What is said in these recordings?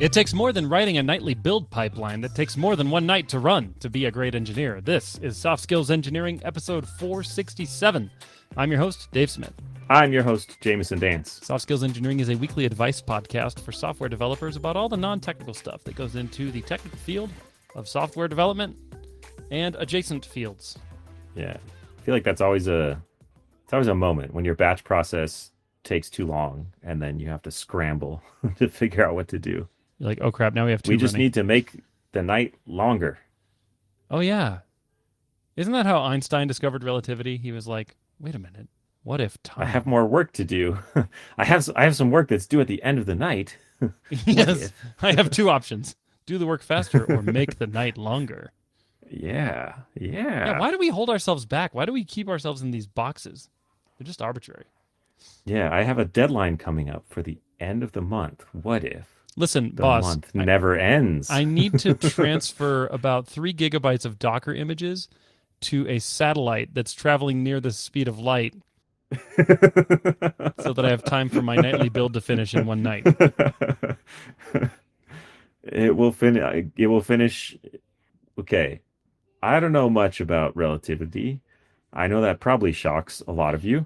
It takes more than writing a nightly build pipeline that takes more than one night to run to be a great engineer. This is Soft Skills Engineering, episode 467. I'm your host, Dave Smith. I'm your host, Jameson Dance. Soft Skills Engineering is a weekly advice podcast for software developers about all the non-technical stuff that goes into the technical field of software development and adjacent fields. Yeah, I feel like it's always a moment when your batch process takes too long and then you have to scramble to figure out what to do. You're like, oh crap, now we have two We just running. need to make the night longer. Oh yeah. Isn't that how Einstein discovered relativity? He was like, wait a minute, what if time... I have more work to do. I have some work that's due at the end of the night. Yes, I have two options. Do the work faster or make the night longer. Yeah. Yeah, why do we hold ourselves back? Why do we keep ourselves in these boxes? They're just arbitrary. Yeah, I have a deadline coming up for the end of the month. What if Listen, the boss, month never ends? I need to transfer about 3 gigabytes of Docker images to a satellite that's traveling near the speed of light so that I have time for my nightly build to finish in one night. It will finish. Okay. I don't know much about relativity. I know that probably shocks a lot of you.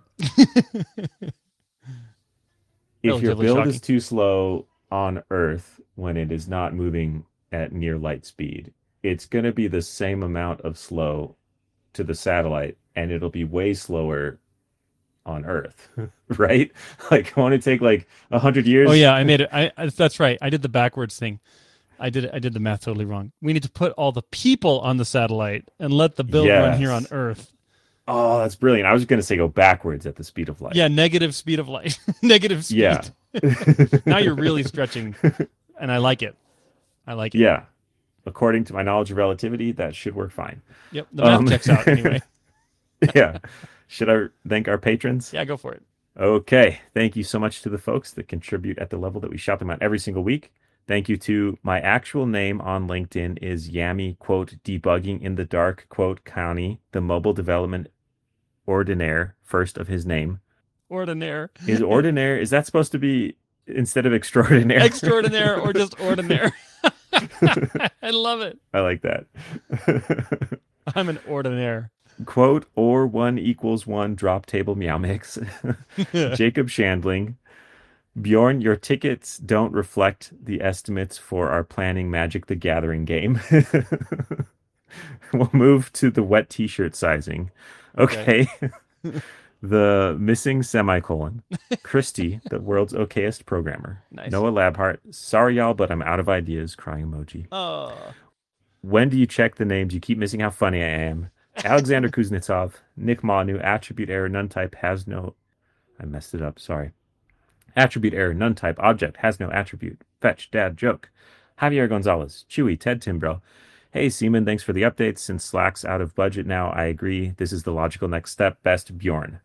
If your Relatively build shocking. is too slow on Earth when it is not moving at near light speed, it's going to be the same amount of slow to the satellite, and it'll be way slower on Earth, right? Like, won't it take like 100 years? Oh yeah, I made it. That's right. I did the backwards thing. I did the math totally wrong. We need to put all the people on the satellite and let the build run here on Yes. Earth. Oh, that's brilliant. I was going to say go backwards at the speed of light. Yeah, negative speed of light. Negative speed. Yeah. Now you're really stretching, and I like it. I like it. Yeah. According to my knowledge of relativity, that should work fine. Yep. The math checks out anyway. Yeah. Should I thank our patrons? Yeah, go for it. Okay. Thank you so much to the folks that contribute at the level that we shout them out every single week. Thank you to my actual name on LinkedIn is Yami, quote, debugging in the dark, quote, county, the mobile development ordinaire, first of his name. Ordinaire. Is ordinaire, is that supposed to be instead of extraordinaire? Extraordinaire or just ordinaire. I love it. I like that. I'm an ordinaire. Quote, or 1 equals 1, drop table meow mix. Jacob Shandling. Bjorn, your tickets don't reflect the estimates for our planning Magic the Gathering game. We'll move to the wet t-shirt sizing. Okay. The missing semicolon. Christy, the world's okayest programmer. Nice. Noah Labhart. Sorry, y'all, but I'm out of ideas. Crying emoji. Oh. When do you check the names? You keep missing how funny I am. Alexander Kuznetsov. Nick Manu. Attribute error. None type has no... I messed it up. Sorry. Attribute error. None type. Object has no attribute. Fetch. Dad. Joke. Javier Gonzalez. Chewy. Ted Timbro. Hey, Seaman, thanks for the updates. Since Slack's out of budget now, I agree. This is the logical next step. Best, Bjorn.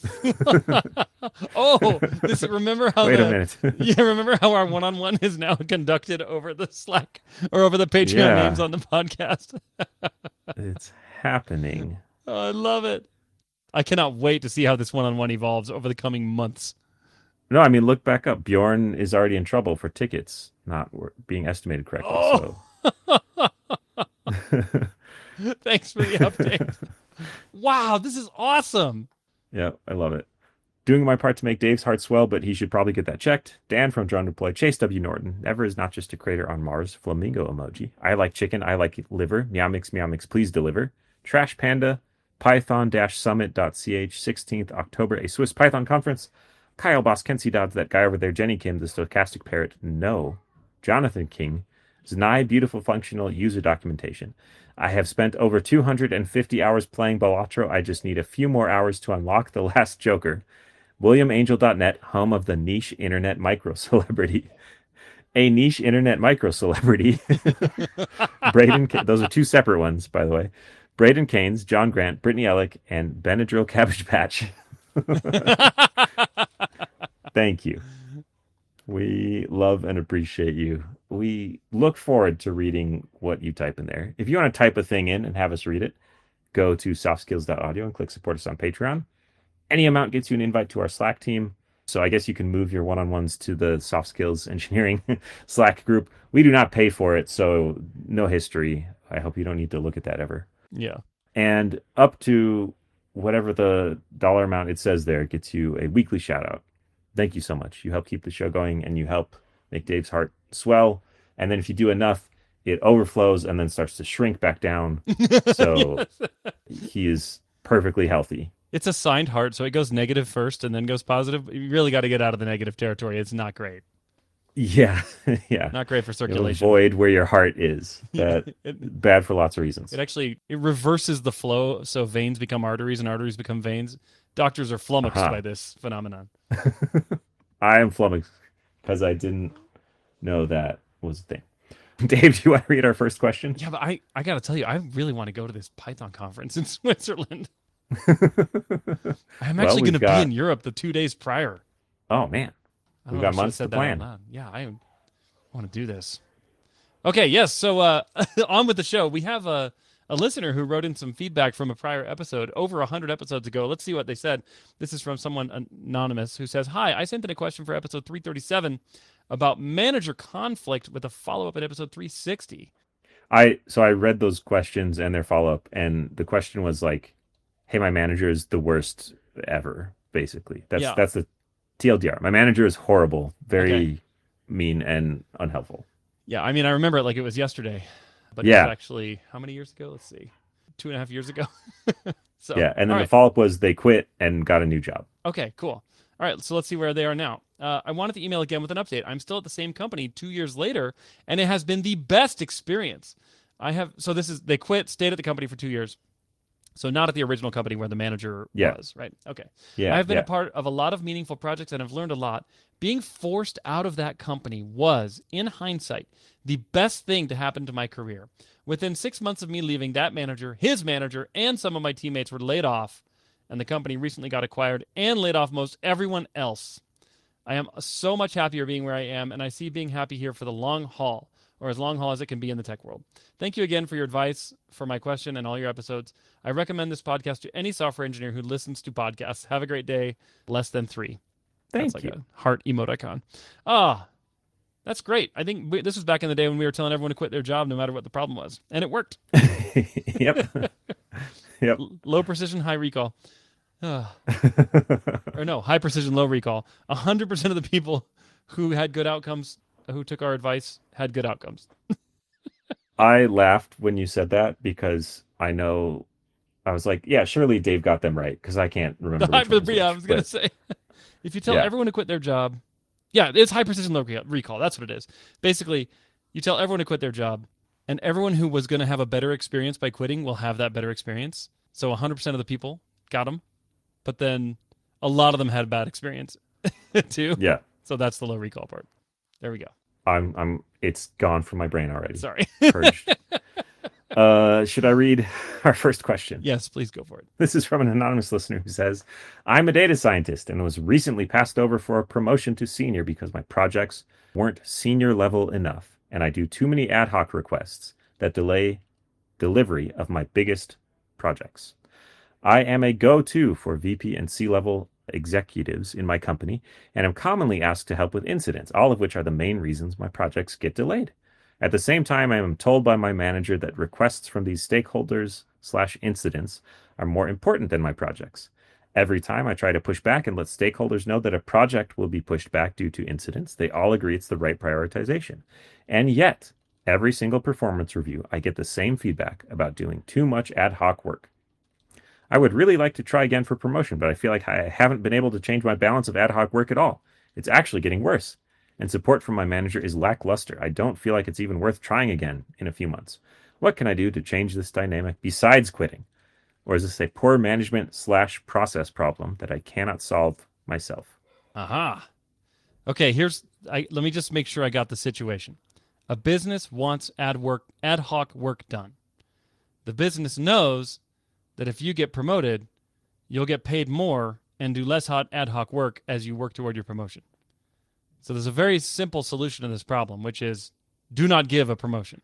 Oh, remember how Wait a minute. Yeah, remember how our one-on-one is now conducted over the Slack or over the Patreon Yeah. names on the podcast? It's happening. Oh, I love it. I cannot wait to see how this one-on-one evolves over the coming months. No, I mean, look back up. Bjorn is already in trouble for tickets not being estimated correctly. Oh. So. Thanks for the update. Wow, this is awesome. Yeah, I love it. Doing my part to make Dave's heart swell, but he should probably get that checked. Dan from Drone Deploy, Chase W. Norton. Never is not just a crater on Mars. Flamingo emoji. I like chicken. I like liver. Meow mix, please deliver. Trash Panda. Python-summit.ch. 16th October, a Swiss Python conference. Kyle Boss, Kenzie Dodds, that guy over there. Jenny Kim, the stochastic parrot. No. Jonathan King. Znai, beautiful functional user documentation. I have spent over 250 hours playing Balatro. I just need a few more hours to unlock the last Joker. WilliamAngel.net, home of the niche internet micro celebrity. A niche internet micro celebrity. Braden, those are two separate ones, by the way. Braden Keynes, John Grant, Brittany Ellick, and Benadryl Cabbage Patch. Thank you. We love and appreciate you. We look forward to reading what you type in there. If you want to type a thing in and have us read it, go to softskills.audio and click support us on Patreon. Any amount gets you an invite to our Slack team. So I guess you can move your one-on-ones to the soft skills engineering Slack group. We do not pay for it, so no history. I hope you don't need to look at that ever. Yeah. And up to whatever the dollar amount it says there gets you a weekly shout out. Thank you so much. You help keep the show going and you help make Dave's heart swell. And then if you do enough, it overflows and then starts to shrink back down. So he is perfectly healthy. It's a signed heart, so it goes negative first and then goes positive. You really got to get out of the negative territory. It's not great. Yeah, yeah. Not great for It'll circulation. avoid where your heart is. Bad for lots of reasons. It reverses the flow, so veins become arteries and arteries become veins. Doctors are flummoxed by this phenomenon. I am flummoxed because I didn't know that was a thing. Dave, do you want to read our first question? Yeah, but I got to tell you, I really want to go to this Python conference in Switzerland. I'm actually going to be in Europe the 2 days prior. Oh, man. We've got months to plan. Yeah, I want to do this. Okay, yes. So on with the show. We have a listener who wrote in some feedback from a prior episode over 100 episodes ago. Let's see what they said. This is from someone anonymous who says, "Hi, I sent in a question for episode 337 about manager conflict with a follow-up at episode 360." So I read those questions and their follow-up, and the question was like, "Hey, my manager is the worst ever." Basically, that's the TLDR. My manager is horrible, very mean and unhelpful. Yeah, I mean, I remember it like it was yesterday, but it was actually how many years ago? Let's see, 2.5 years ago. So yeah, and then the follow-up was they quit and got a new job. Okay, cool. All right, so let's see where they are now. I wanted to email again with an update. I'm still at the same company 2 years later, and it has been the best experience. They quit, stayed at the company for 2 years. So not at the original company where the manager was, right? Okay. Yeah. I've been a part of a lot of meaningful projects and I've learned a lot. Being forced out of that company was, in hindsight, the best thing to happen to my career. Within 6 months of me leaving, that manager, his manager, and some of my teammates were laid off, and the company recently got acquired and laid off most everyone else. I am so much happier being where I am, and I see being happy here for the long haul, or as long haul as it can be in the tech world. Thank you again for your advice, for my question, and all your episodes. I recommend this podcast to any software engineer who listens to podcasts. Have a great day. Less than 3. Thank you. A heart emoticon. That's great. I think this was back in the day when we were telling everyone to quit their job no matter what the problem was, and it worked. Yep. Yep. Low precision, high recall. Or no, high precision, low recall. 100% of the people who had good outcomes, who took our advice, had good outcomes. I laughed when you said that because I was like, yeah, surely Dave got them right because I can't remember. I was going to say, if you tell everyone to quit their job, it's high precision, low recall. That's what it is. Basically, you tell everyone to quit their job, and everyone who was going to have a better experience by quitting will have that better experience. So 100% of the people got them, but then a lot of them had bad experience too. Yeah. So that's the low recall part. There we go. It's gone from my brain already. Sorry. Purged. Should I read our first question? Yes, please go for it. This is from an anonymous listener who says, "I'm a data scientist and was recently passed over for a promotion to senior because my projects weren't senior level enough, and I do too many ad hoc requests that delay delivery of my biggest projects. I am a go-to for VP and C-level executives in my company, and am commonly asked to help with incidents, all of which are the main reasons my projects get delayed. At the same time, I am told by my manager that requests from these stakeholders/incidents are more important than my projects. Every time I try to push back and let stakeholders know that a project will be pushed back due to incidents, they all agree it's the right prioritization. And yet, every single performance review, I get the same feedback about doing too much ad hoc work. I would really like to try again for promotion, but I feel like I haven't been able to change my balance of ad hoc work at all. It's actually getting worse. And support from my manager is lackluster. I don't feel like it's even worth trying again in a few months. What can I do to change this dynamic besides quitting? Or is this a poor management/process problem that I cannot solve myself?" Aha. Okay, let me just make sure I got the situation. A business wants ad hoc work done. The business knows that if you get promoted, you'll get paid more and do less ad hoc work as you work toward your promotion. So there's a very simple solution to this problem, which is do not give a promotion.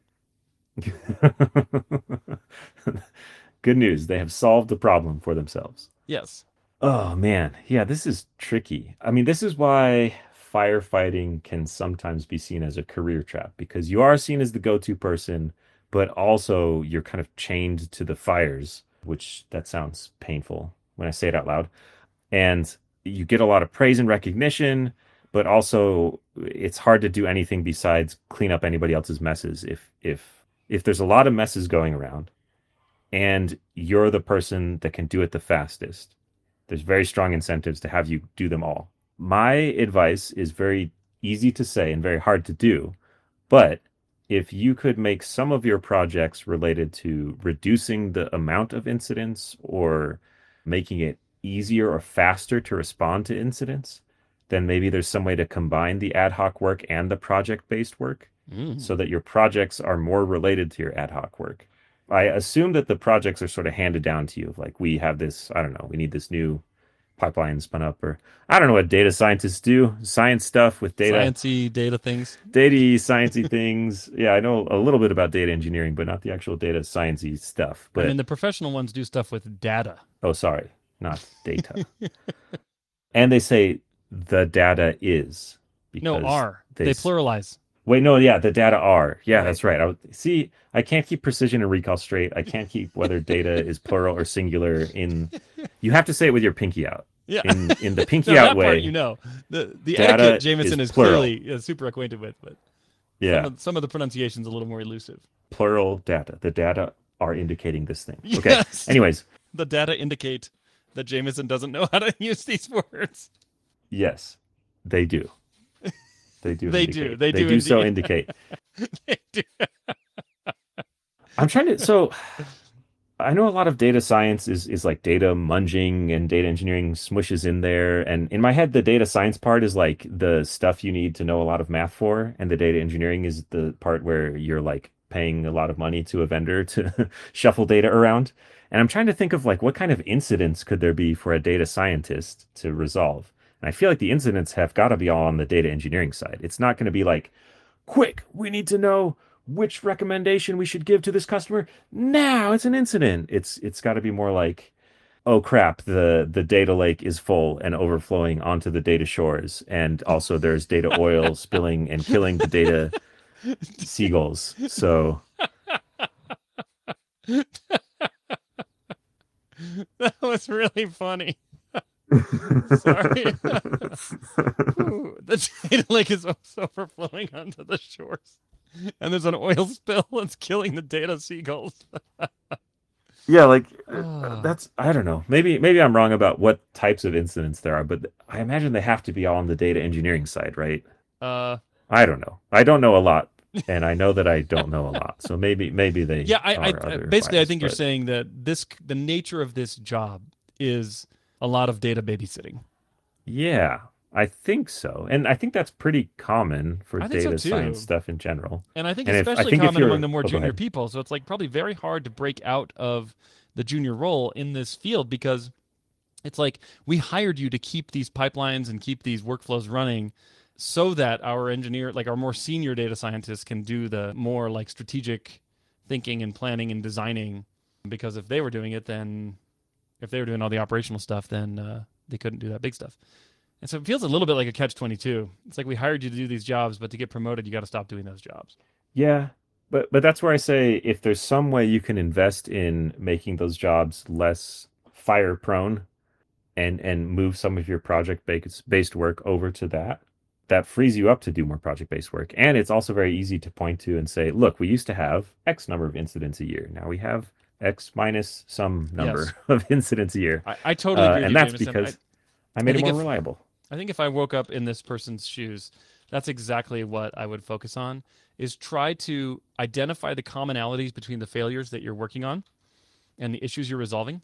Good news. They have solved the problem for themselves. Yes. Oh man, yeah, this is tricky. I mean, this is why firefighting can sometimes be seen as a career trap because you are seen as the go-to person, but also you're kind of chained to the fires, which that sounds painful when I say it out loud. And you get a lot of praise and recognition, but also it's hard to do anything besides clean up anybody else's messes if there's a lot of messes going around and you're the person that can do it the fastest. There's very strong incentives to have you do them all. My advice is very easy to say and very hard to do, but if you could make some of your projects related to reducing the amount of incidents or making it easier or faster to respond to incidents, then maybe there's some way to combine the ad hoc work and the project based work Mm. so that your projects are more related to your ad hoc work. I assume that the projects are sort of handed down to you. Like we have this, I don't know, we need this new pipeline spun up, or I don't know what data scientists do, science stuff with data, Sciencey data things. data sciencey things. Yeah, I know a little bit about data engineering, but not the actual data sciencey stuff. I But mean, the professional ones do stuff with data. oh, sorry, not data. And they say the data is No, because are. they They s- pluralize. wait, no, yeah, the data are. Yeah, Right. that's right. See, I can't keep precision and recall straight. I can't keep whether data is plural or singular in. You have to say it with your pinky out. Yeah. In the pinky No, out that way. part you know. The Data etiquette Jameson is is plural. clearly super acquainted with, but Yeah, some of the pronunciation's a little more elusive. plural data. The data are indicating this thing. Okay. Yes. Anyways, The data indicate that Jameson doesn't know how to use these words. yes, they do. They do. They indicate. do. They They do do so indeed. indicate. They do. I'm trying to. So I know a lot of data science is like data munging and data engineering smushes in there. And in my head, the data science part is like the stuff you need to know a lot of math for, and the data engineering is the part where you're like paying a lot of money to a vendor to shuffle data around. And I'm trying to think of like what kind of incidents could there be for a data scientist to resolve. And I feel like the incidents have got to be all on the data engineering side. It's not going to be like, quick, we need to know which recommendation we should give to this customer. Now it's an incident. It's got to be more like, oh crap, the data lake is full and overflowing onto the data shores, and also there's data oil spilling and killing the data seagulls. So That was really funny. Sorry. Ooh, the data lake is also overflowing onto the shores. And there's an oil spill that's killing the data seagulls. yeah, like Ah. that's I don't know. Maybe I'm wrong about what types of incidents there are, but I imagine they have to be all on the data engineering side, right? Uh, I don't know. I don't know a lot, and I know that I don't know a lot. So maybe they yeah, are I other basically I bias, think you're but saying that the nature of this job is a lot of data babysitting. yeah, I think so, and I think that's pretty common for I think so data science too. stuff in general. And I think And if I especially think if common among you're, the more oh, go junior ahead. people. So it's like probably very hard to break out of the junior role in this field because it's like we hired you to keep these pipelines and keep these workflows running so that our engineer, like our more senior data scientists, can do the more like strategic thinking and planning and designing. Because if they were doing it, then if they were doing all the operational stuff, then they couldn't do that big stuff. And so it feels a little bit like a catch 22. It's like we hired you to do these jobs, but to get promoted, you got to stop doing those jobs. Yeah, but that's where I say if there's some way you can invest in making those jobs less fire prone and move some of your based work over to that, that frees you up to do more project based work. And it's also very easy to point to and say, look, we used to have X number of incidents a year. Now we have X minus some Yes, number of incidents a year. I totally agree with And you, that's Jameson. because I I made it think more if reliable. I think if I woke up in this person's shoes, that's exactly what I would focus on is try to identify the commonalities between the failures that you're working on and the issues you're resolving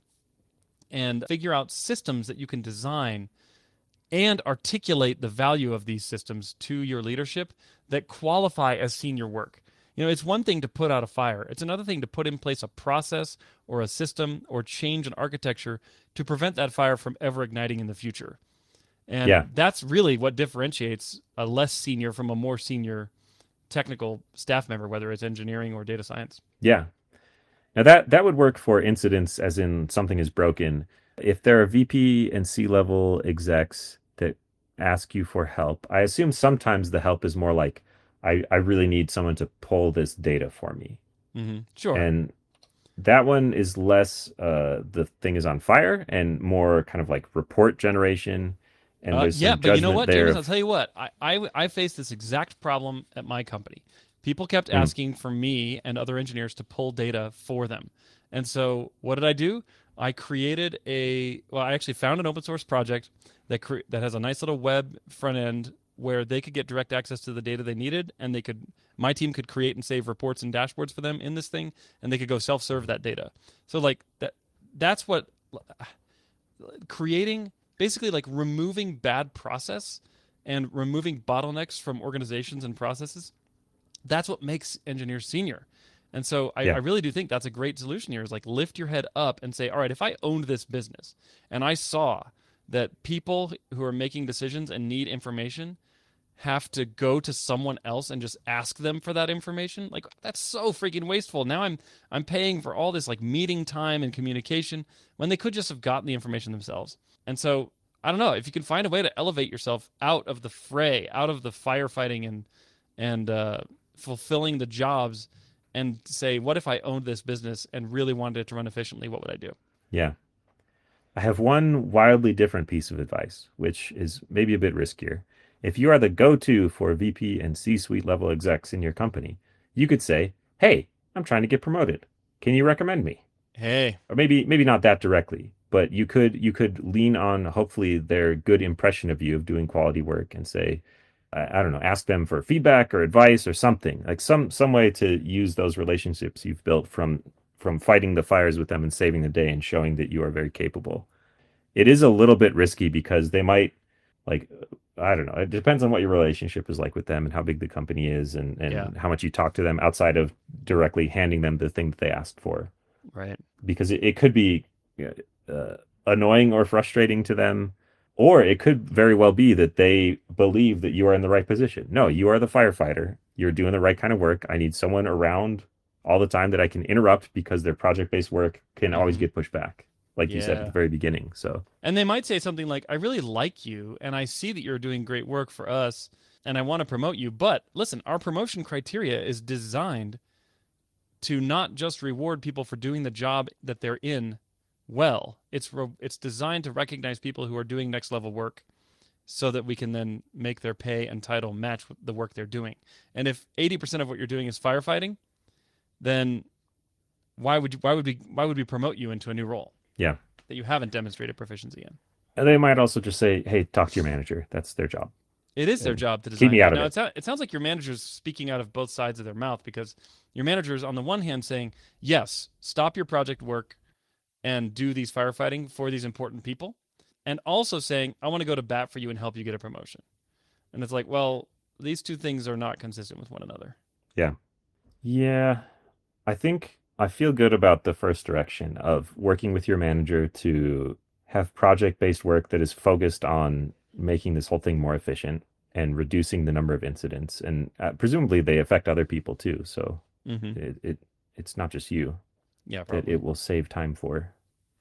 and figure out systems that you can design and articulate the value of these systems to your leadership that qualify as senior work. You know, it's one thing to put out a fire. It's another thing to put in place a process or a system or change an architecture to prevent that fire from ever igniting in the future. And Yeah. that's really what differentiates a less senior from a more senior technical staff member, whether it's engineering or data science. Yeah. Now that would work for incidents as in something is broken. If there are VP and C-level execs that ask you for help, I assume sometimes the help is more like, I really need someone to pull this data for me. Sure. And that one is less the thing is on fire and more kind of like report generation. And there's Yeah, some but you know judgment what, there James? I'll of, tell you what. I faced this exact problem at my company. People kept mm, asking for me and other engineers to pull data for them. And so what did I do? I actually found an open source project that has a nice little web front end where they could get direct access to the data they needed, and my team could create and save reports and dashboards for them in this thing, and they could go self-serve that data. So like that's what creating, basically like removing bad process and removing bottlenecks from organizations and processes. That's what makes engineers senior. And so I yeah, really do think that's a great solution here, is like lift your head up and say, all right, if I owned this business and I saw that people who are making decisions and need information have to go to someone else and just ask them for that information, like that's so freaking wasteful. Now I'm paying for all this like meeting time and communication when they could just have gotten the information themselves. And so I don't know, if you can find a way to elevate yourself out of the fray, out of the firefighting and fulfilling the jobs, and say, what if I owned this business and really wanted it to run efficiently? What would I do? yeah. I have one wildly different piece of advice, which is maybe a bit riskier. If you are the go-to for VP and C-suite level execs in your company, you could say, "Hey, I'm trying to get promoted. Can you recommend me?" Hey, Or maybe not that directly, but you could lean on hopefully their good impression of you of doing quality work and say, I don't know, ask them for feedback or advice or something, like some way to use those relationships you've built from fighting the fires with them and saving the day and showing that you are very capable. It is a little bit risky because they might, like, I don't know, it depends on what your relationship is like with them and how big the company is, yeah, and how much you talk to them outside of directly handing them the thing that they asked for, right. because it could be uh, annoying or frustrating to them, or it could very well be that they believe that you are in the right position. No, you are the firefighter. You're doing the right kind of work. I need someone around all the time that I can interrupt because their project-based work can always hmm get pushed back, like you said at the Yeah. very beginning. So, And they might say something like, I really like you and I see that you're doing great work for us and I want to promote you. But listen, our promotion criteria is designed to not just reward people for doing the job that they're in well. It's designed to recognize people who are doing next level work so that we can then make their pay and title match the work they're doing. And if 80% of what you're doing is firefighting, then why would we promote you into a new role yeah. that you haven't demonstrated proficiency in? And they might also just say, "Hey, talk to your manager. That's their job. It is their And job to keep design me that. out of Now, it." it sounds like your manager's speaking out of both sides of their mouth, because your manager is on the one hand saying, yes, stop your project work and do these firefighting for these important people, and also saying, I want to go to bat for you and help you get a promotion. And it's like, well, these two things are not consistent with one another. Yeah. Yeah. I think I feel good about the first direction of working with your manager to have project-based work that is focused on making this whole thing more efficient and reducing the number of incidents. And presumably they affect other people too. So Mm-hmm. it's not just you Yeah, that probably. it will save time for.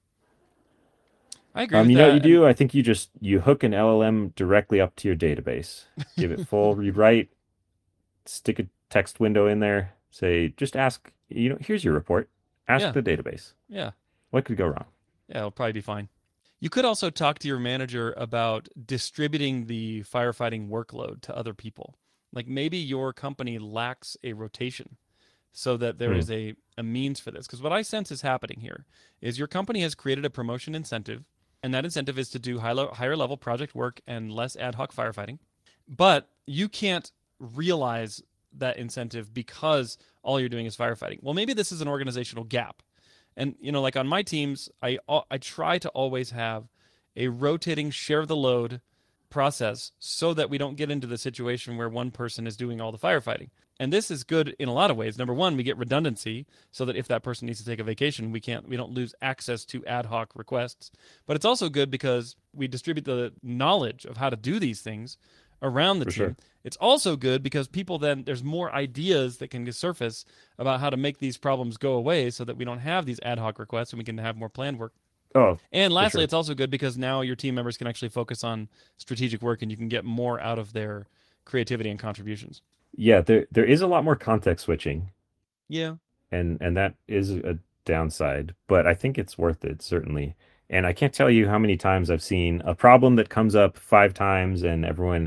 I agree with You know what you that. And do? I think you hook an LLM directly up to your database, give it full read write, stick a text window in there, say, just ask, here's your report. Ask yeah, the database. yeah, What could go wrong? yeah, it'll probably be fine. You could also talk to your manager about distributing the firefighting workload to other people. Like maybe your company lacks a rotation so that there Hmm. is a means for this. Because what I sense is happening here is your company has created a promotion incentive, and that incentive is to do higher level project work and less ad hoc firefighting. But you can't realize that incentive because all you're doing is firefighting. Well, maybe this is an organizational gap. And like on my teams, I try to always have a rotating share the load process so that we don't get into the situation where one person is doing all the firefighting. And this is good in a lot of ways. Number one, we get redundancy so that if that person needs to take a vacation, we don't lose access to ad hoc requests. But it's also good because we distribute the knowledge of how to do these things around the For sure. team. It's also good because people then there's more ideas that can surface about how to make these problems go away so that we don't have these ad hoc requests and we can have more planned work. Oh, And for lastly, sure. it's also good because now your team members can actually focus on strategic work and you can get more out of their creativity and contributions. Yeah, there is a lot more context switching, Yeah. and that is a downside, but I think it's worth it, certainly. And I can't tell you how many times I've seen a problem that comes up 5 times and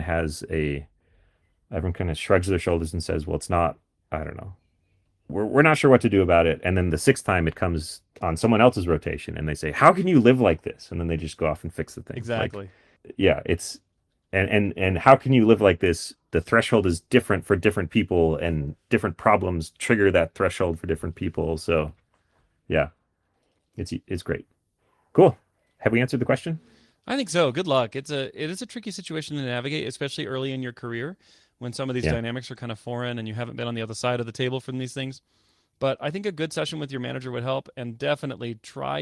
everyone kind of shrugs their shoulders and says, well, it's not, I don't know. We're not sure what to do about it. And then the 6th time it comes on someone else's rotation and they say, how can you live like this? And then they just go off and fix the thing. Like, Exactly. yeah, it's and how can you live like this? The threshold is different for different people and different problems trigger that threshold for different people. So yeah, it's great. Cool. Have we answered the question? I think so. Good luck. It is a tricky situation to navigate, especially early in your career when some of these Yeah. dynamics are kind of foreign and you haven't been on the other side of the table from these things. But I think a good session with your manager would help, and definitely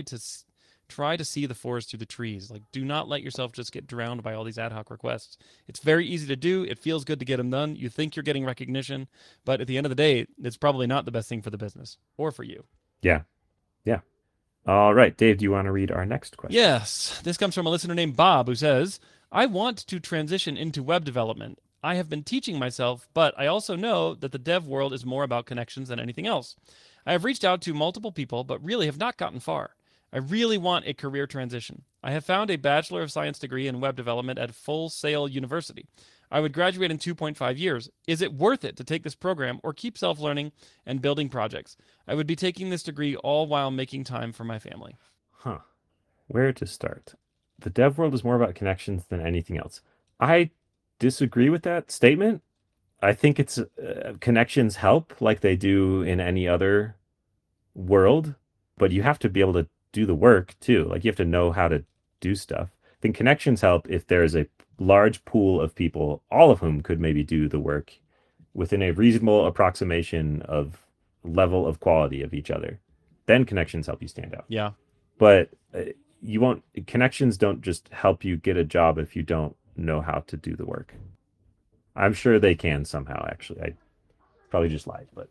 try to see the forest through the trees. Like, do not let yourself just get drowned by all these ad hoc requests. It's very easy to do. It feels good to get them done. You think you're getting recognition, but at the end of the day, it's probably not the best thing for the business or for you. Yeah. Yeah. All right, Dave, do you want to read our next question? Yes, this comes from a listener named Bob who says, I want to transition into web development. I have been teaching myself, but I also know that the dev world is more about connections than anything else. I have reached out to multiple people, but really have not gotten far. I really want a career transition. I have found a Bachelor of Science degree in web development at Full Sail University. I would graduate in 2.5 years. Is it worth it to take this program or keep self learning and building projects? I would be taking this degree all while making time for my family. Huh. Where to start? The dev world is more about connections than anything else. I disagree with that statement. I think it's connections help like they do in any other world, but you have to be able to do the work too. Like you have to know how to do stuff. I think connections help if there is a large pool of people, all of whom could maybe do the work within a reasonable approximation of level of quality of each other. Then connections help you stand out. Yeah. But you won't, connections don't just help you get a job if you don't know how to do the work. I'm sure they can somehow, actually. I probably just lied, but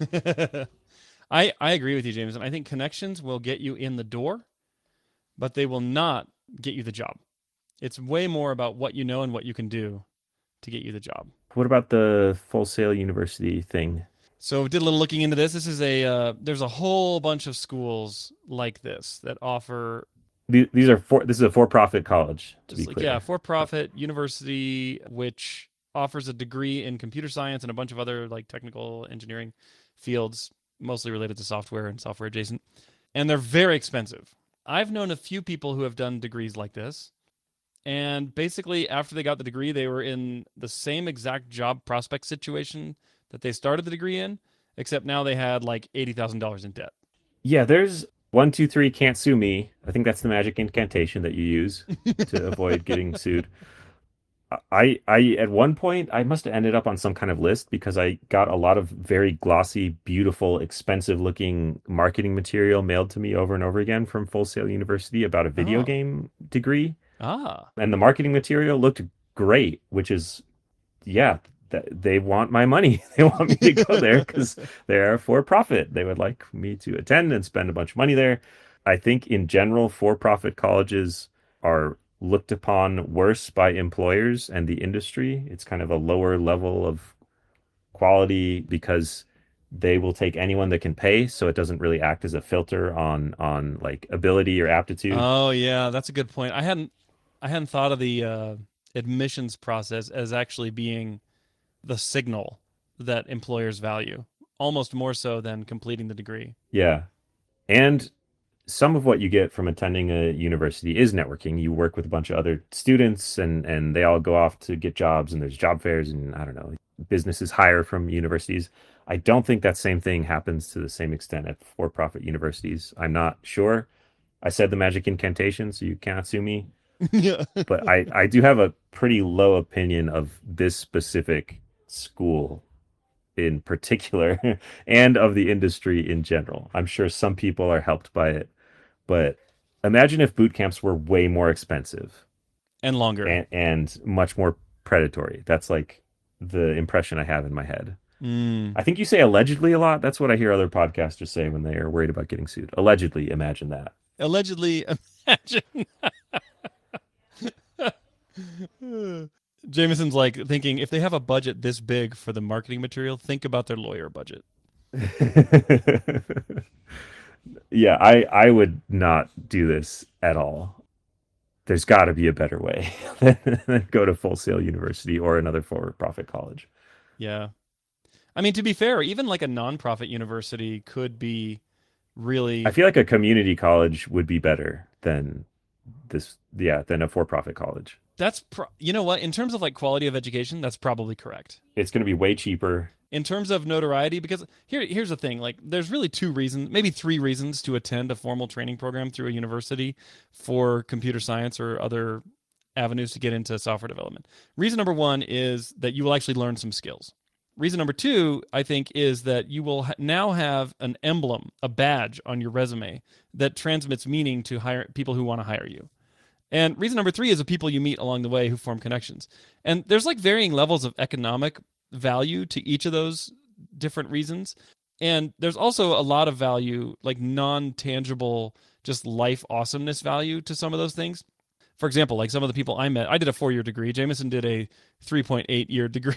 I agree with you, James. And I think connections will get you in the door, but they will not get you the job. It's way more about what you know and what you can do to get you the job. what about the Full Sail University thing? So did a little looking into this. This is there's a whole bunch of schools like this that offer These are this is a for-profit college, to be just like, yeah, clear. for-profit university which offers a degree in computer science and a bunch of other like technical engineering fields, mostly related to software and software adjacent. And they're very expensive. I've known a few people who have done degrees like this. And basically, after they got the degree, they were in the same exact job prospect situation that they started the degree in, except now they had like $80,000 in debt. Yeah, there's 123 can't sue me. I think that's the magic incantation that you use to avoid getting sued. I at one point I must have ended up on some kind of list because I got a lot of very glossy, beautiful, expensive looking marketing material mailed to me over and over again from Full Sail University about a video Oh. game degree. Ah. And the marketing material looked great, which is yeah, they want my money. They want me to go there because they're for profit. They would like me to attend and spend a bunch of money there. I think in general, for profit colleges are looked upon worse by employers and the industry. It's kind of a lower level of quality because they will take anyone that can pay, so it doesn't really act as a filter on like ability or aptitude. Oh yeah, that's a good point. I hadn't thought of the admissions process as actually being the signal that employers value, almost more so than completing the degree. Yeah. And some of what you get from attending a university is networking. You work with a bunch of other students and they all go off to get jobs and there's job fairs and I don't know, businesses hire from universities. I don't think that same thing happens to the same extent at for-profit universities. I'm not sure. I said the magic incantation, so you cannot sue me. Yeah. But I do have a pretty low opinion of this specific school in particular and of the industry in general. I'm sure some people are helped by it, but imagine if boot camps were way more expensive And longer. and much more predatory. That's like the impression I have in my head. Mm. I think you say allegedly a lot. That's what I hear other podcasters say when they are worried about getting sued. Allegedly, imagine that. Allegedly, imagine. Jameson's like thinking if they have a budget this big for the marketing material, think about their lawyer budget. Yeah, I would not do this at all. There's got to be a better way than go to Full Sail University or another for-profit college. Yeah. I mean, to be fair, even like a nonprofit university could be I really. feel like a community college would be better than this, yeah, than a for-profit college. You know what? In terms of like quality of education, that's probably correct. It's going to be way cheaper. In terms of notoriety, because here's the thing, like there's really two reasons, maybe three reasons to attend a formal training program through a university for computer science or other avenues to get into software development. Reason number one is that you will actually learn some skills. Reason number two, I think, is that you will now have an emblem, a badge on your resume that transmits meaning to hire people who want to hire you. And reason number three is the people you meet along the way who form connections. And there's like varying levels of economic value to each of those different reasons. And there's also a lot of value, like non-tangible, just life awesomeness value to some of those things. For example, like some of the people I met, I did a 4-year degree. Jameson did a 3.8-year degree.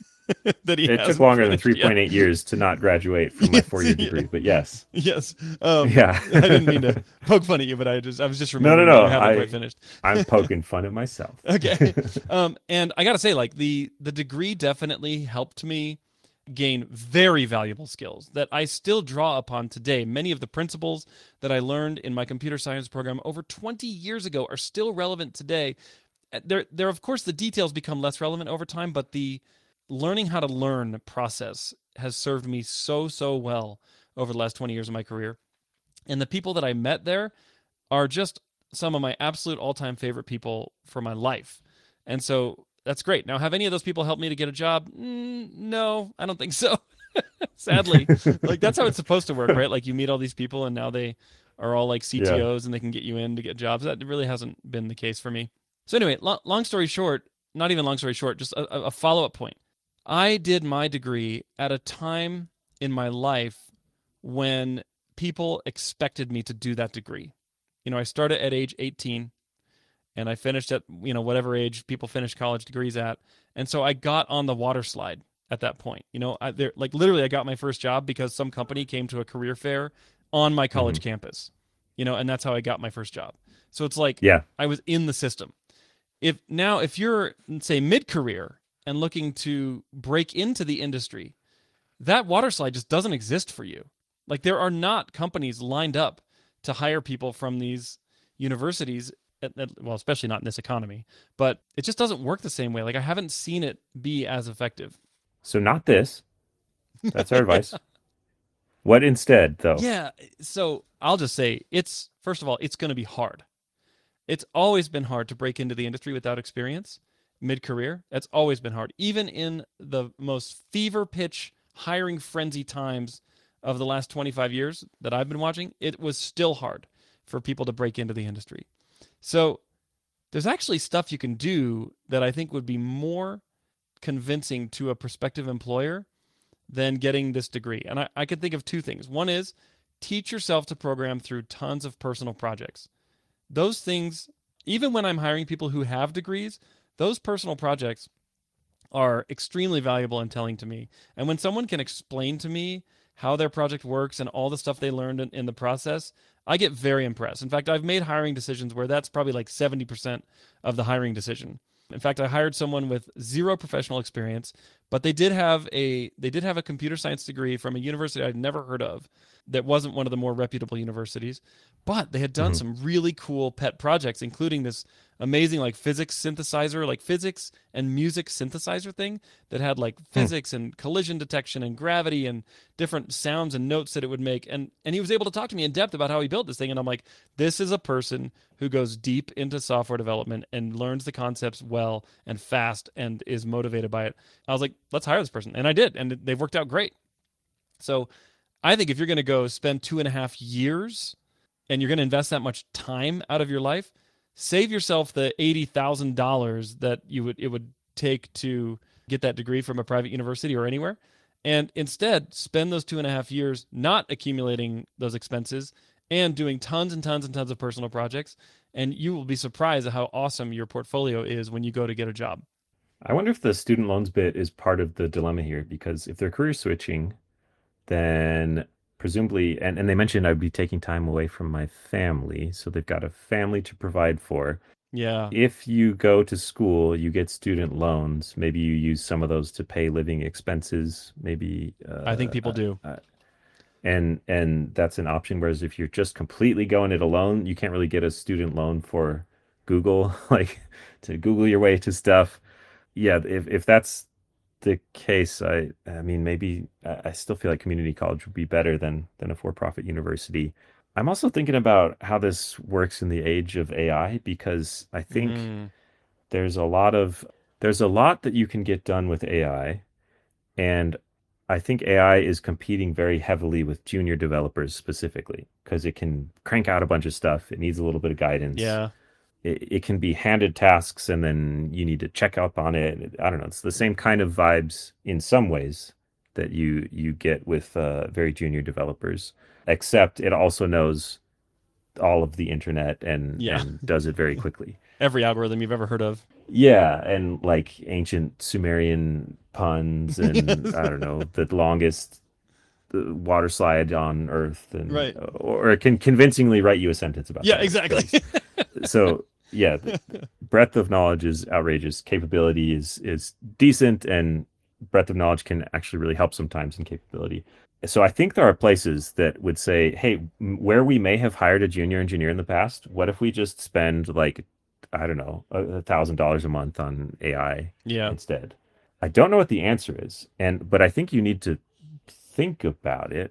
That he It took longer than finished 3.8 years to not graduate from my 4-year degree, but yes. Yes. Yeah. I didn't mean to poke fun at you, but I was just remembering No. that you haven't quite finished. I'm poking fun at myself. Okay. And I got to say, like the degree definitely helped me gain very valuable skills that I still draw upon today. Many of the principles that I learned in my computer science program over 20 years ago are still relevant today. There, of course, the details become less relevant over time, but the learning how to learn process has served me so well over the last 20 years of my career. And the people that I met there are just some of my absolute all-time favorite people for my life. And so that's great. Now, have any of those people helped me to get a job? No, I don't think so. Sadly, like that's how it's supposed to work, right? Like you meet all these people and now they are all like CTOs and they can get you in to get jobs. That really hasn't been the case for me. So anyway, long story short, not even long story short, just a follow-up point. I did my degree at a time in my life when people expected me to do that degree. You know, I started at age 18 and I finished at, whatever age people finish college degrees at. And so I got on the water slide at that point. Literally I got my first job because some company came to a career fair on my college campus, and that's how I got my first job. So it's like, I was in the system. If you're, say, mid-career and looking to break into the industry, that water slide just doesn't exist for you. Like there are not companies lined up to hire people from these universities, well, especially not in this economy, but it just doesn't work the same way. Like I haven't seen it be as effective. So not this. That's our advice. What instead, though? Yeah. So I'll just say first of all, it's going to be hard. It's always been hard to break into the industry without experience. Mid-career, that's always been hard. Even in the most fever pitch hiring frenzy times of the last 25 years that I've been watching, it was still hard for people to break into the industry. So there's actually stuff you can do that I think would be more convincing to a prospective employer than getting this degree. And I could think of two things. One is teach yourself to program through tons of personal projects. Those things, even when I'm hiring people who have degrees, those personal projects are extremely valuable and telling to me. And when someone can explain to me how their project works and all the stuff they learned in the process, I get very impressed. In fact, I've made hiring decisions where that's probably like 70% of the hiring decision. In fact, I hired someone with zero professional experience, but they did have a computer science degree from a university I'd never heard of that wasn't one of the more reputable universities, but they had done some really cool pet projects, including this amazing like physics synthesizer, like physics and music synthesizer thing that had like physics and collision detection and gravity and different sounds and notes that it would make. And he was able to talk to me in depth about how he built this thing. And I'm like, this is a person who goes deep into software development and learns the concepts well and fast and is motivated by it. I was like, let's hire this person. And I did. And they've worked out great. So I think if you're going to go spend 2.5 years and you're going to invest that much time out of your life, save yourself the $80,000 that it would take to get that degree from a private university or anywhere, and instead spend those 2.5 years not accumulating those expenses and doing tons and tons and tons of personal projects. And you will be surprised at how awesome your portfolio is when you go to get a job. I wonder if the student loans bit is part of the dilemma here, because if they're career switching, then presumably, and they mentioned I'd be taking time away from my family, so they've got a family to provide for. Yeah, If you go to school, you get student loans. Maybe you use some of those to pay living expenses. Maybe, I think people do. and that's an option. Whereas if you're just completely going it alone, you can't really get a student loan for Google, like to Google your way to stuff. Yeah, if that's the case, I mean, maybe I still feel like community college would be better than a for-profit university. I'm also thinking about how this works in the age of AI, because I think Mm, there's a lot of there's a lot that you can get done with AI, and I think AI is competing very heavily with junior developers specifically because it can crank out a bunch of stuff. It needs a little bit of guidance. yeah, It can be handed tasks and then you need to check up on it. I don't know. It's the same kind of vibes in some ways that you get with very junior developers, except it also knows all of the internet yeah. and does it very quickly. Every algorithm you've ever heard of. Yeah, and like ancient Sumerian puns and I don't know, the longest water slide on Earth, and Right. or it can convincingly write you a sentence about Yeah, that. exactly. So yeah, the breadth of knowledge is outrageous. Capability is decent, and breadth of knowledge can actually really help sometimes in capability. So I think there are places that would say, hey, where we may have hired a junior engineer in the past, what if we just spend like, I don't know, $1,000 a month on AI Yeah. instead? I don't know what the answer is, but I think you need to think about it,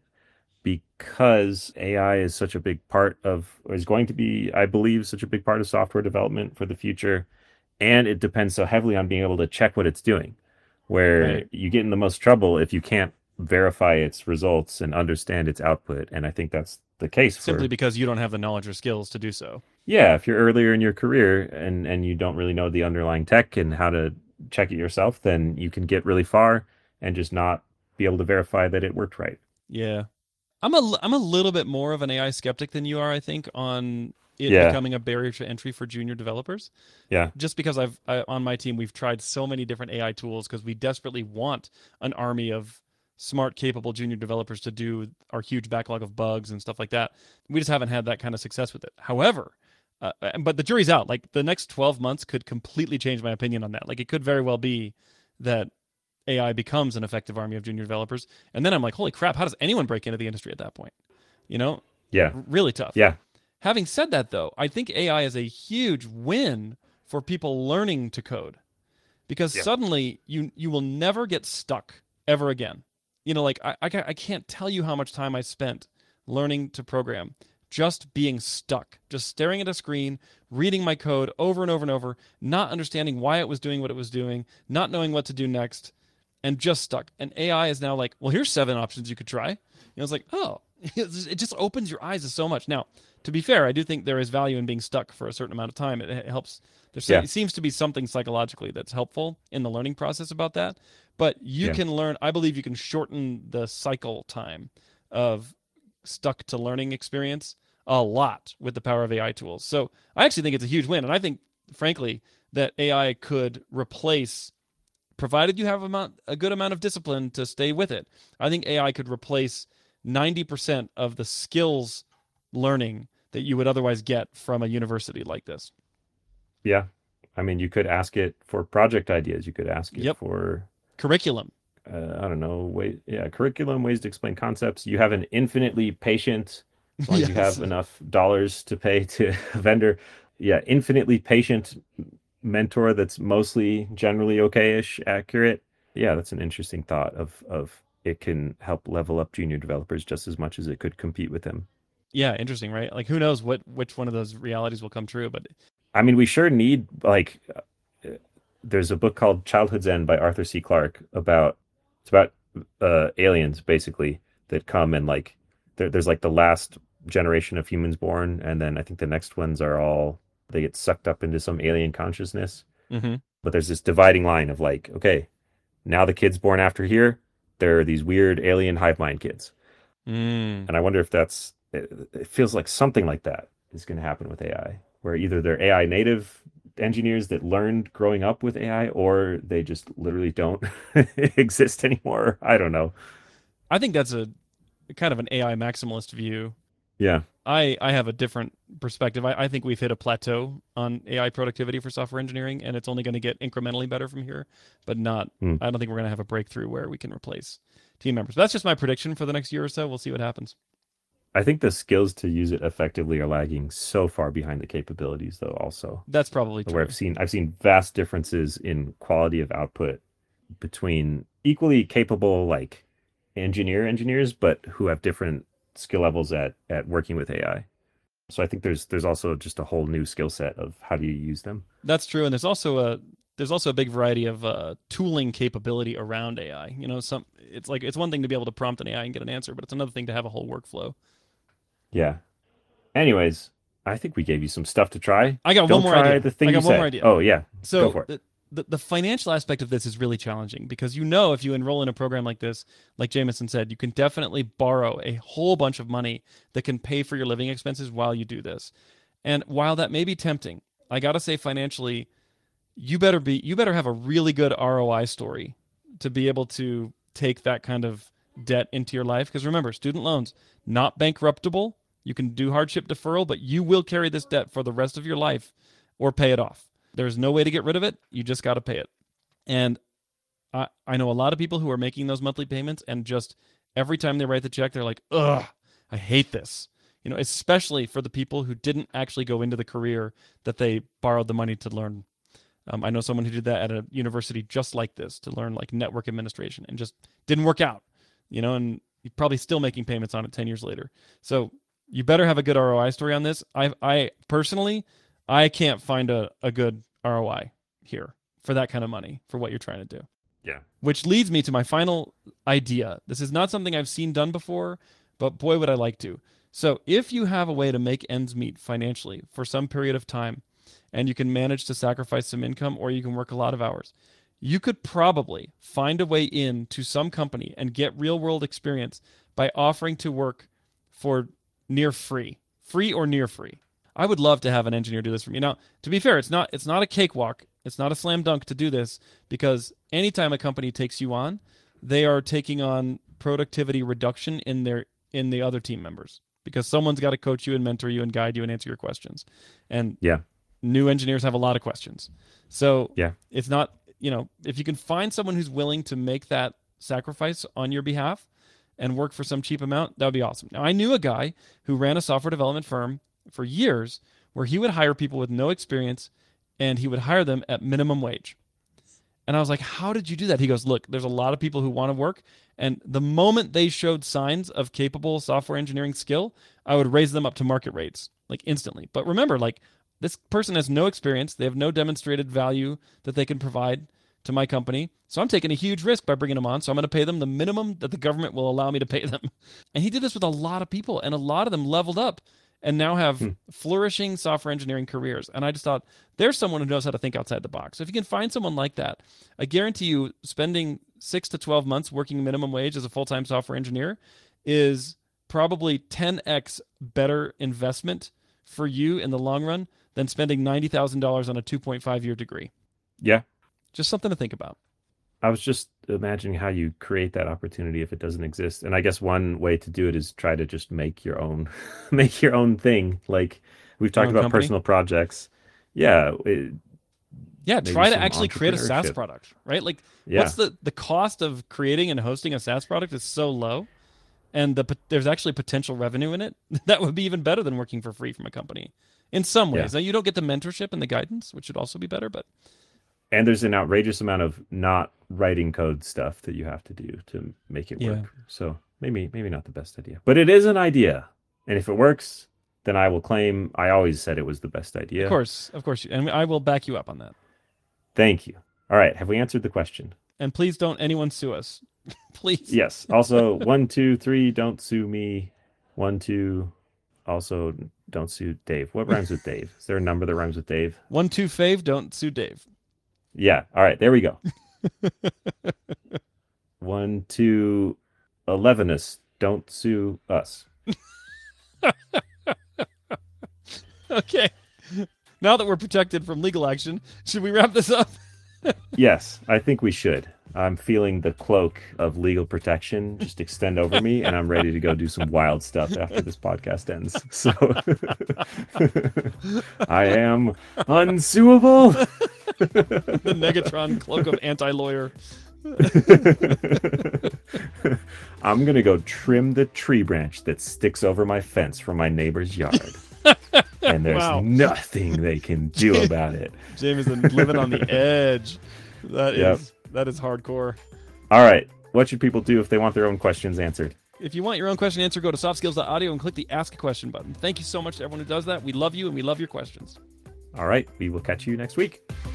because AI is such a big part of, or is going to be, I believe, such a big part of software development for the future. And it depends so heavily on being able to check what it's doing, where Right. you get in the most trouble if you can't verify its results and understand its output. And I think that's the case Simply for, because you don't have the knowledge or skills to do so. yeah, if you're earlier in your career and you don't really know the underlying tech and how to check it yourself, then you can get really far and just not be able to verify that it worked right. Yeah. I'm a little bit more of an AI skeptic than you are, I think, on it Yeah. becoming a barrier to entry for junior developers. Yeah. Just because on my team we've tried so many different AI tools because we desperately want an army of smart, capable junior developers to do our huge backlog of bugs and stuff like that. We just haven't had that kind of success with it. However, but the jury's out. Like the next 12 months could completely change my opinion on that. Like it could very well be that AI becomes an effective army of junior developers, and then I'm like, holy crap, how does anyone break into the industry at that point? You know, Yeah. really tough. Yeah. Having said that, though, I think AI is a huge win for people learning to code because Yeah. suddenly you will never get stuck ever again. You know, like I can't tell you how much time I spent learning to program, just being stuck, just staring at a screen, reading my code over and over and over, not understanding why it was doing what it was doing, not knowing what to do next, and just stuck. And AI is now like, well, here's 7 options you could try. You know, it's like, oh, it just opens your eyes to so much. Now, to be fair, I do think there is value in being stuck for a certain amount of time. It helps. Yeah. It seems to be something psychologically that's helpful in the learning process about that. But you Yeah. can learn. I believe you can shorten the cycle time of stuck to learning experience a lot with the power of AI tools. So I actually think it's a huge win, and I think, frankly, that AI could replace, provided you have a good amount of discipline to stay with it. I think AI could replace 90% of the skills learning that you would otherwise get from a university like this. Yeah. I mean, you could ask it for project ideas. You could ask it Yep. for, Curriculum. I don't know, curriculum, ways to explain concepts. You have an infinitely patient, as long as you Yes. have enough dollars to pay to a vendor. Yeah, infinitely patient mentor that's mostly generally okay-ish accurate. Yeah, that's an interesting thought of it can help level up junior developers just as much as it could compete with them. Yeah, interesting, right? Like who knows which one of those realities will come true, but I mean, we sure need like there's a book called Childhood's End by Arthur C. Clarke about it's about aliens basically that come and like there's like the last generation of humans born, and then I think the next ones are all they get sucked up into some alien consciousness. mm-hmm. But there's this dividing line of like, okay, now the kids born after here, there are these weird alien hive mind kids, Mm. and I wonder if that's it feels like something like that is going to happen with AI, where either they're AI native engineers that learned growing up with AI, or they just literally don't exist anymore. I don't know. I think that's a kind of an AI maximalist view. Yeah. I have a different perspective. I think we've hit a plateau on AI productivity for software engineering, and it's only going to get incrementally better from here, but not, Hmm. I don't think we're going to have a breakthrough where we can replace team members. But that's just my prediction for the next year or so. We'll see what happens. I think the skills to use it effectively are lagging so far behind the capabilities, though. Also, That's probably where true. I've seen vast differences in quality of output between equally capable like engineers, but who have different skill levels at working with AI. So I think there's also just a whole new skill set of how do you use them. That's true, and there's also a big variety of tooling capability around AI. Some it's like it's one thing to be able to prompt an AI and get an answer, but it's another thing to have a whole workflow. Yeah. Anyways, I think we gave you some stuff to try. I got one Don't more try idea. the I thing you got one more said. idea. Oh yeah, go So for it. the financial aspect of this is really challenging because if you enroll in a program like this, like Jameson said, you can definitely borrow a whole bunch of money that can pay for your living expenses while you do this. And while that may be tempting, I gotta say financially, you better have a really good ROI story to be able to take that kind of debt into your life. Because remember, student loans not bankruptable. You can do hardship deferral, but you will carry this debt for the rest of your life or pay it off. There's no way to get rid of it. You just got to pay it. And I know a lot of people who are making those monthly payments, and just every time they write the check, they're like, ugh, I hate this. Especially for the people who didn't actually go into the career that they borrowed the money to learn. I know someone who did that at a university just like this to learn like network administration and just didn't work out, and you're probably still making payments on it 10 years later. So you better have a good ROI story on this. I personally, I can't find a good ROI here for that kind of money for what you're trying to do. Yeah. Which leads me to my final idea. This is not something I've seen done before, but boy, would I like to. So if you have a way to make ends meet financially for some period of time, and you can manage to sacrifice some income, or you can work a lot of hours, you could probably find a way into some company and get real world experience by offering to work for near free or near free. I would love to have an engineer do this for me. Now, to be fair, it's not a cakewalk. It's not a slam dunk to do this, because anytime a company takes you on, they are taking on productivity reduction in the other team members, because someone's got to coach you and mentor you and guide you and answer your questions. And Yeah. new engineers have a lot of questions. So Yeah. it's not, if you can find someone who's willing to make that sacrifice on your behalf and work for some cheap amount, that would be awesome. Now, I knew a guy who ran a software development firm for years where he would hire people with no experience, and he would hire them at minimum wage. And I was like, how did you do that? He goes, look, there's a lot of people who want to work. And the moment they showed signs of capable software engineering skill, I would raise them up to market rates, like instantly. But remember, like, this person has no experience. They have no demonstrated value that they can provide to my company. So I'm taking a huge risk by bringing them on. So I'm going to pay them the minimum that the government will allow me to pay them. And he did this with a lot of people, and a lot of them leveled up and now have Hmm. flourishing software engineering careers. And I just thought, there's someone who knows how to think outside the box. So if you can find someone like that, I guarantee you spending 6 to 12 months working minimum wage as a full-time software engineer is probably 10x better investment for you in the long run than spending $90,000 on a 2.5-year degree. Yeah. Just something to think about. I was just imagining how you create that opportunity if it doesn't exist. And I guess one way to do it is try to just make your own make your own thing. Like we've Your talked own about company. personal projects. Yeah, Yeah, maybe try to some actually create a SaaS entrepreneurship. product, right? Like, Yeah. what's the cost of creating and hosting a SaaS product is so low, and there's actually potential revenue in it. That would be even better than working for free from a company in some Yeah. ways. Now, you don't get the mentorship and the guidance, which would also be better, but And there's an outrageous amount of not writing code stuff that you have to do to make it yeah, work. So maybe not the best idea. But it is an idea. And if it works, then I will claim I always said it was the best idea. of course, and I will back you up on that. Thank you. All right. Have we answered the question? And please don't anyone sue us, please. Yes. Also, 1, 2, 3, don't sue me. 1, 2, also don't sue Dave. What rhymes with Dave? Is there a number that rhymes with Dave? 1, 2, fave, don't sue Dave. Yeah. All right. There we go. 1, 2, 11us. Don't sue us. Okay. Now that we're protected from legal action, should we wrap this up? Yes, I think we should. I'm feeling the cloak of legal protection just extend over me, and I'm ready to go do some wild stuff after this podcast ends. So I am unsuable. The Negatron cloak of anti-lawyer. I'm going to go trim the tree branch that sticks over my fence from my neighbor's yard. And there's Wow. nothing they can do about it. Jameson living on the edge. That Yep. is hardcore. All right. What should people do if they want their own questions answered? If you want your own question answered, go to softskills.audio and click the Ask a Question button. Thank you so much to everyone who does that. We love you and we love your questions. All right. We will catch you next week.